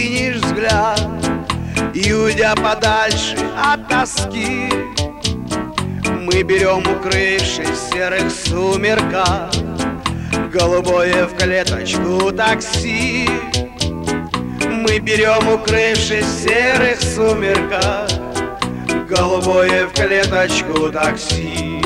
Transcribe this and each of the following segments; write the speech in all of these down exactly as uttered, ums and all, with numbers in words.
кинешь взгляд, и, уйдя подальше от тоски, мы берем, укрывшись в серых сумерках, голубое в клеточку такси. Мы берем, укрывшись в серых сумерках, голубое в клеточку такси.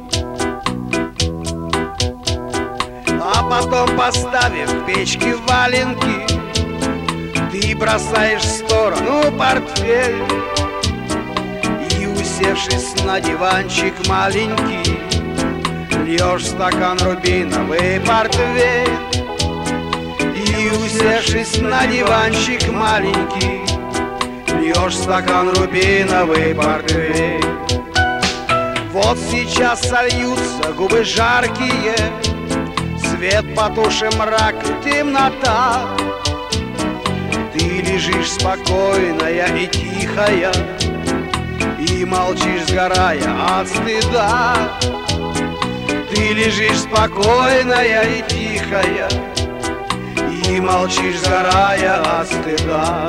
А потом, поставив в печке валенки, ты бросаешь в сторону портфель и, усевшись на диванчик маленький, льешь в стакан рубиновый портвейн. И, усевшись на диванчик маленький, льешь в стакан рубиновый портвейн. Вот сейчас сольются губы жаркие, свет потуши, мрак и темнота. Ты лежишь спокойная и тихая, и молчишь, сгорая от стыда. Ты лежишь спокойная и тихая, и молчишь, сгорая от стыда.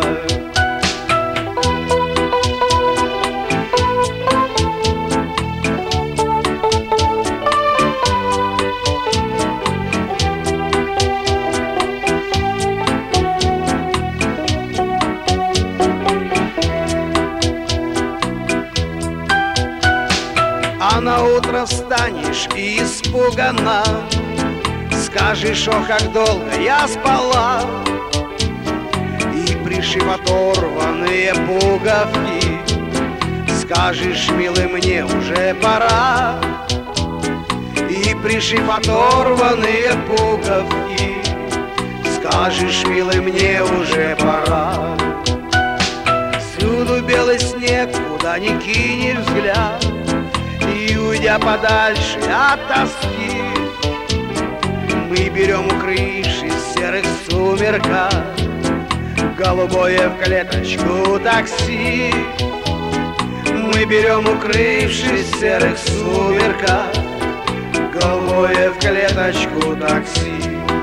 А на утро встанешь и испуганно скажешь: о, как долго я спала. И, пришив оторванные пуговки, скажешь: милый, мне уже пора. И, пришив оторванные пуговки, скажешь: милый, мне уже пора. Всюду белый снег, куда ни кинешь взгляд, и, уйдя подальше от тоски, мы берем, укрывшись в серых сумерках, голубое в клеточку такси. Мы берем, укрывшись в серых сумерках, голубое в клеточку такси.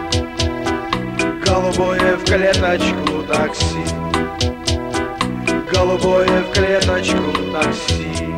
Голубое в клеточку такси. Голубое в клеточку такси.